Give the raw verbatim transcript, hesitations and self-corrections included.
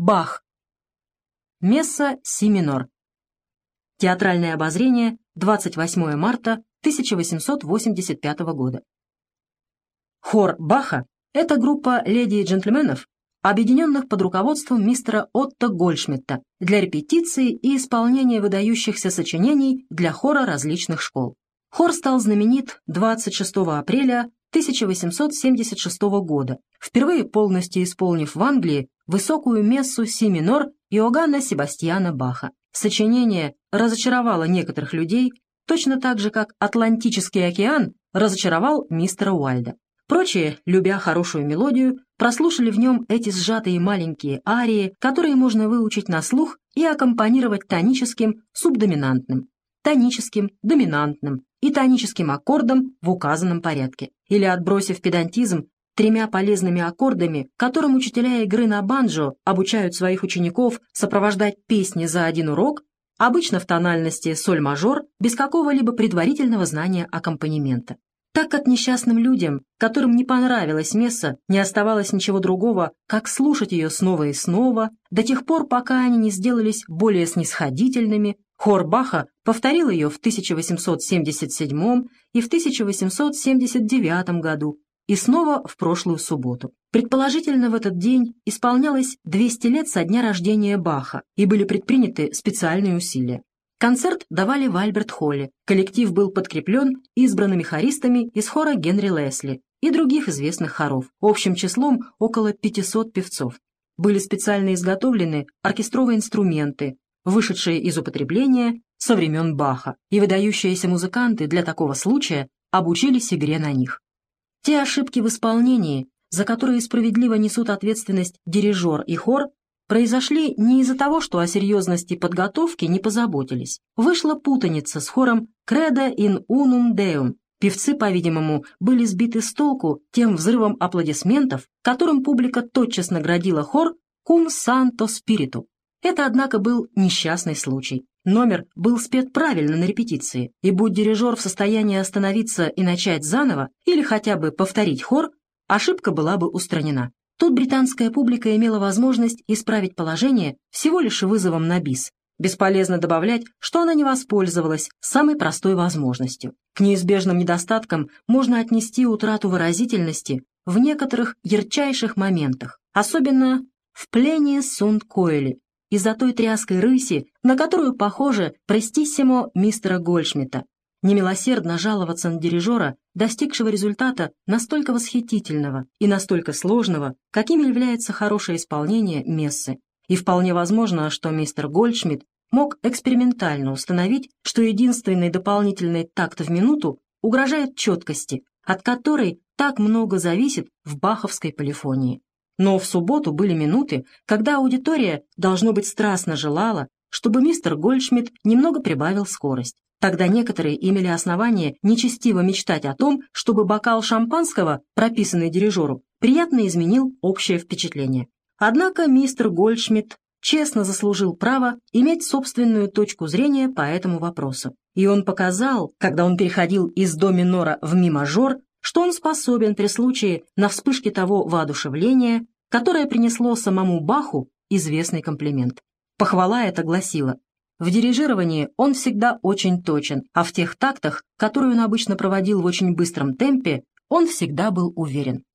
Бах. Месса си минор. Театральное обозрение, двадцать восьмое марта тысяча восемьсот восемьдесят пятого года. Хор Баха — это группа леди и джентльменов, объединенных под руководством мистера Отто Гольдшмидта для репетиции и исполнения выдающихся сочинений для хора различных школ. Хор стал знаменит двадцать шестого апреля тысяча восемьсот семьдесят шестого года, впервые полностью исполнив в Англии высокую мессу си минор Иоганна Себастьяна Баха. Сочинение разочаровало некоторых людей, точно так же, как «Атлантический океан» разочаровал мистера Уайльда. Прочие, любя хорошую мелодию, прослушали в нем эти сжатые маленькие арии, которые можно выучить на слух и аккомпанировать тоническим субдоминантным, тоническим доминантным и тоническим аккордом в указанном порядке. Или, отбросив педантизм, тремя полезными аккордами, которым учителя игры на банджо обучают своих учеников сопровождать песни за один урок, обычно в тональности соль-мажор, без какого-либо предварительного знания аккомпанемента. Так как несчастным людям, которым не понравилась месса, не оставалось ничего другого, как слушать ее снова и снова, до тех пор, пока они не сделались более снисходительными, хор Баха повторил ее в тысяча восемьсот семьдесят седьмом и в тысяча восемьсот семьдесят девятом году, и снова в прошлую субботу. Предположительно, в этот день исполнялось двести лет со дня рождения Баха, и были предприняты специальные усилия. Концерт давали в Альберт-холле. Коллектив был подкреплен избранными хористами из хора Генри Лесли и других известных хоров, общим числом около пятисот певцов. Были специально изготовлены оркестровые инструменты, вышедшие из употребления со времен Баха, и выдающиеся музыканты для такого случая обучились игре на них. Те ошибки в исполнении, за которые справедливо несут ответственность дирижер и хор, произошли не из-за того, что о серьезности подготовки не позаботились. Вышла путаница с хором «Credo in unum Deum». Певцы, по-видимому, были сбиты с толку тем взрывом аплодисментов, которым публика тотчас наградила хор «Cum Santo Spiritu». Это, однако, был несчастный случай. Номер был спет правильно на репетиции, и будь дирижер в состоянии остановиться и начать заново, или хотя бы повторить хор, ошибка была бы устранена. Тут британская публика имела возможность исправить положение всего лишь вызовом на бис. Бесполезно добавлять, что она не воспользовалась самой простой возможностью. К неизбежным недостаткам можно отнести утрату выразительности в некоторых ярчайших моментах, особенно в плении Сунд Коэли, из-за той тряской рыси, на которую похоже престиссимо мистера Гольдшмидта. Немилосердно жаловаться на дирижера, достигшего результата настолько восхитительного и настолько сложного, каким является хорошее исполнение мессы. И вполне возможно, что мистер Гольдшмидт мог экспериментально установить, что единственный дополнительный такт в минуту угрожает четкости, от которой так много зависит в баховской полифонии. Но в субботу были минуты, когда аудитория, должно быть, страстно желала, чтобы мистер Гольдшмидт немного прибавил скорость. Тогда некоторые имели основание нечестиво мечтать о том, чтобы бокал шампанского, прописанный дирижеру, приятно изменил общее впечатление. Однако мистер Гольдшмидт честно заслужил право иметь собственную точку зрения по этому вопросу. И он показал, когда он переходил из до минора в ми мажор, что он способен при случае на вспышке того воодушевления, которое принесло самому Баху известный комплимент. Похвала эта гласила: в дирижировании он всегда очень точен, а в тех тактах, которые он обычно проводил в очень быстром темпе, он всегда был уверен.